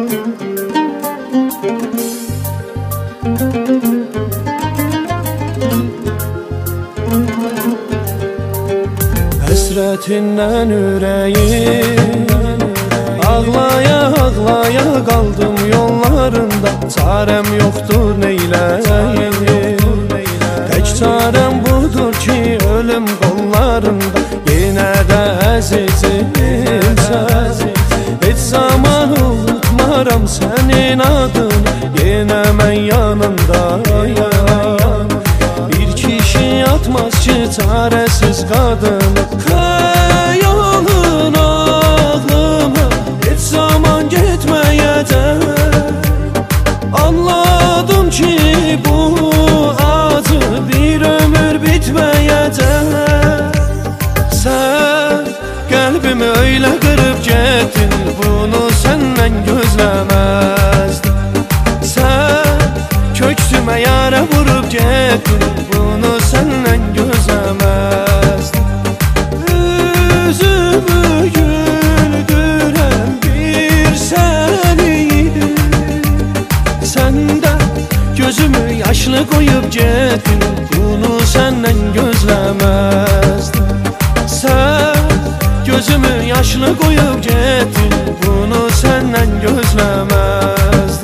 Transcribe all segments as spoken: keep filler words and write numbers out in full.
Həsrətindən ürəyim ağlaya ağlaya qaldım yollarında. Çarəm yoxdur neyləyim, tək çarəm budur ki ölüm qollarında. Yenə də əzizimsən, heç zaman unutmaram sənin adını. Yenə mən yanındayam, bir kişi yatmaz ki çarəsiz qadını. Xəyalın ağlıma heç zaman getməyəcək. Anladım ki bu acı bir ömür bitməyəcək. Sən qəlbimi öylə qırıb getdin, bunu səndən gözləməzdim. Sən köksümə yara vurub getdin, bunu səndən gözləməzdim. Üzümü güldürən bir sən idin, sən də gözümü yaşlı qoyub getdin, bunu səndən gözləməzdim. Sən gözümü yaşlı qoyub getdin, bunu səndən gözləməzdim.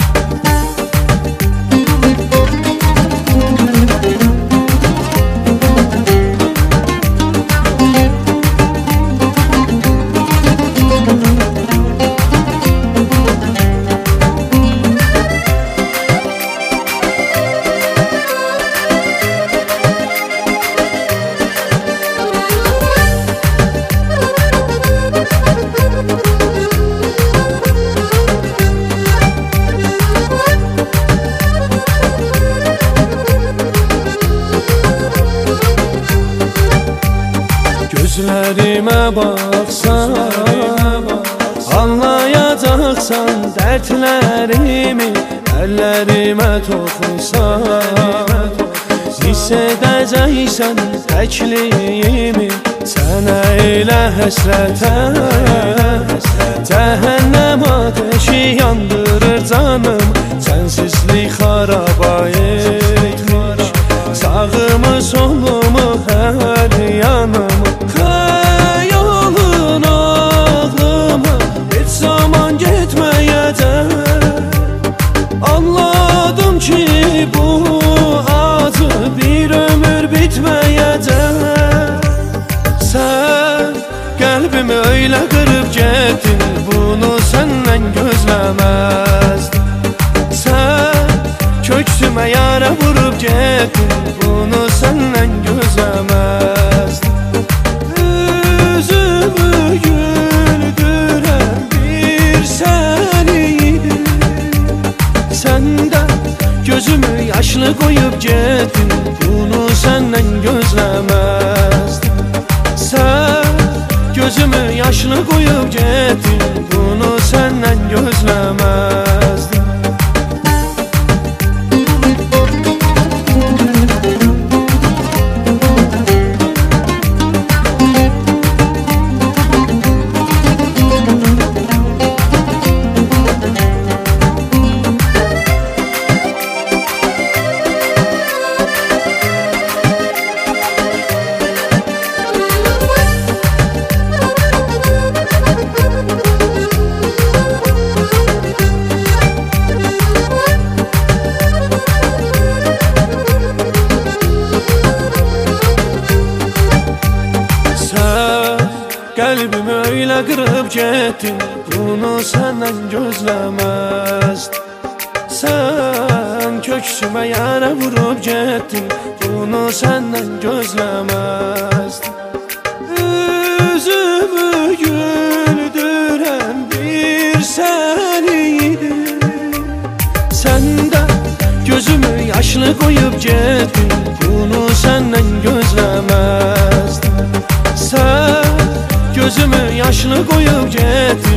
Gözlərimə baxsan, anlayacaqsan dərdlərimi. Əllərimə toxunsan, hiss edəcəksən təkliyimi. Sənə elə həsrətən cəhənnəm ateşi yandırır canım. Sənsizlik xaraba etmiş sağımı solumu hər yanımı. Xəyalın ağlıma heç zaman getməyəcək. Anladım ki bu acı bir ömür bitməyəcək. Sən qəlbimi öylə qırıb getdin, bunu səndən gözləməzdim. Sən köksümə yara vurub getdin, bunu səndən gözləməzdim. Üzümü güldürən bir sən idin, sən də gözümü yaşlı qoyub getdin, bunu səndən gözləməzdim. Sən gözümü yaşlı qoyub getdin, bunu səndən gözləməzdim. Qəlbimi öylə qırıb getdin, bunu səndən gözləməzdim. Sən köksümə yara vurub getdin, bunu səndən gözləməzdim. Üzümü güldürən bir sən idin, sən də gözümü yaşlı qoyub getdin, bunu səndən gözləməzdim. Sən gözümü yaşlı qoyub getdin,